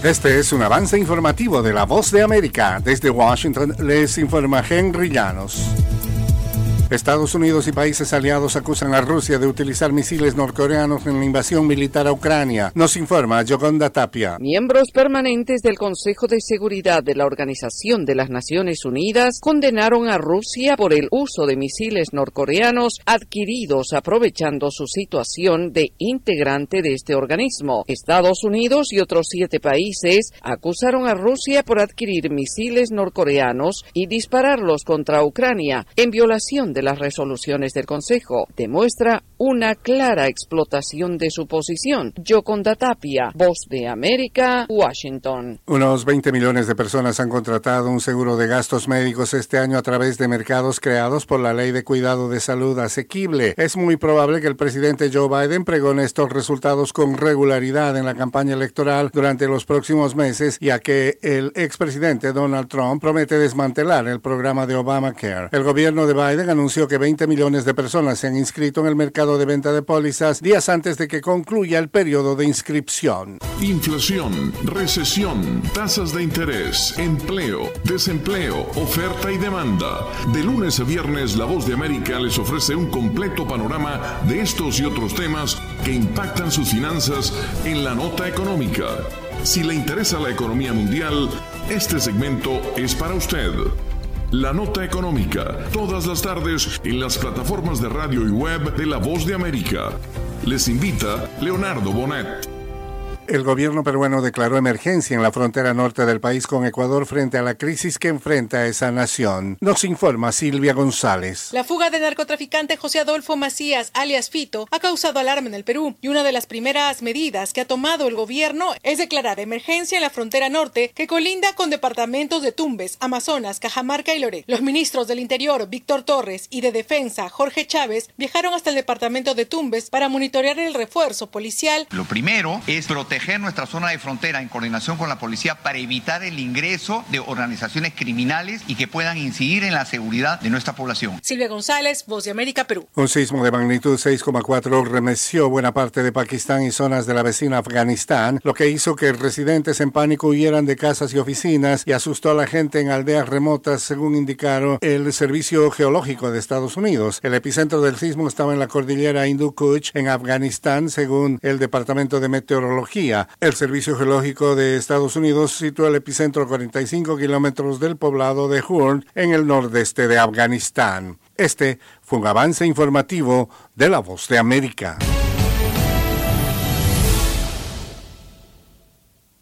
Este es un avance informativo de La Voz de América. Desde Washington les informa Henry Llanos. Estados Unidos y países aliados acusan a Rusia de utilizar misiles norcoreanos en la invasión militar a Ucrania. Nos informa Yoconda Tapia. Miembros permanentes del Consejo de Seguridad de la Organización de las Naciones Unidas condenaron a Rusia por el uso de misiles norcoreanos adquiridos aprovechando su situación de integrante de este organismo. Estados Unidos y otros 7 países acusaron a Rusia por adquirir misiles norcoreanos y dispararlos contra Ucrania en violación de las resoluciones del Consejo. Demuestra una clara explotación de su posición. Yoconda Tapia, Voz de América, Washington. Unos 20 millones de personas han contratado un seguro de gastos médicos este año a través de mercados creados por la Ley de Cuidado de Salud Asequible. Es muy probable que el presidente Joe Biden pregone estos resultados con regularidad en la campaña electoral durante los próximos meses, ya que el expresidente Donald Trump promete desmantelar el programa de Obamacare. El gobierno de Biden anunció que 20 millones de personas se han inscrito en el mercado de venta de pólizas días antes de que concluya el periodo de inscripción. Inflación, recesión, tasas de interés, empleo, desempleo, oferta y demanda. De lunes a viernes, La Voz de América les ofrece un completo panorama de estos y otros temas que impactan sus finanzas en la nota económica. Si le interesa la economía mundial, este segmento es para usted. La Nota Económica, todas las tardes en las plataformas de radio y web de La Voz de América. Les invita Leonardo Bonet. El gobierno peruano declaró emergencia en la frontera norte del país con Ecuador frente a la crisis que enfrenta esa nación. Nos informa Silvia González. La fuga del narcotraficante José Adolfo Macías, alias Fito, ha causado alarma en el Perú, y una de las primeras medidas que ha tomado el gobierno es declarar emergencia en la frontera norte que colinda con departamentos de Tumbes, Amazonas, Cajamarca y Loré. Los ministros del Interior, Víctor Torres, y de Defensa, Jorge Chávez, viajaron hasta el departamento de Tumbes para monitorear el refuerzo policial. Lo primero es proteger nuestra zona de frontera en coordinación con la policía para evitar el ingreso de organizaciones criminales y que puedan incidir en la seguridad de nuestra población. Silvia González, Voz de América, Perú. Un sismo de magnitud 6,4 remeció buena parte de Pakistán y zonas de la vecina Afganistán, lo que hizo que residentes en pánico huyeran de casas y oficinas y asustó a la gente en aldeas remotas, según indicaron el Servicio Geológico de Estados Unidos. El epicentro del sismo estaba en la cordillera Hindu Kuch, en Afganistán, según el Departamento de Meteorología. El Servicio Geológico de Estados Unidos situó el epicentro a 45 kilómetros del poblado de Hoorn, en el nordeste de Afganistán. Este fue un avance informativo de La Voz de América.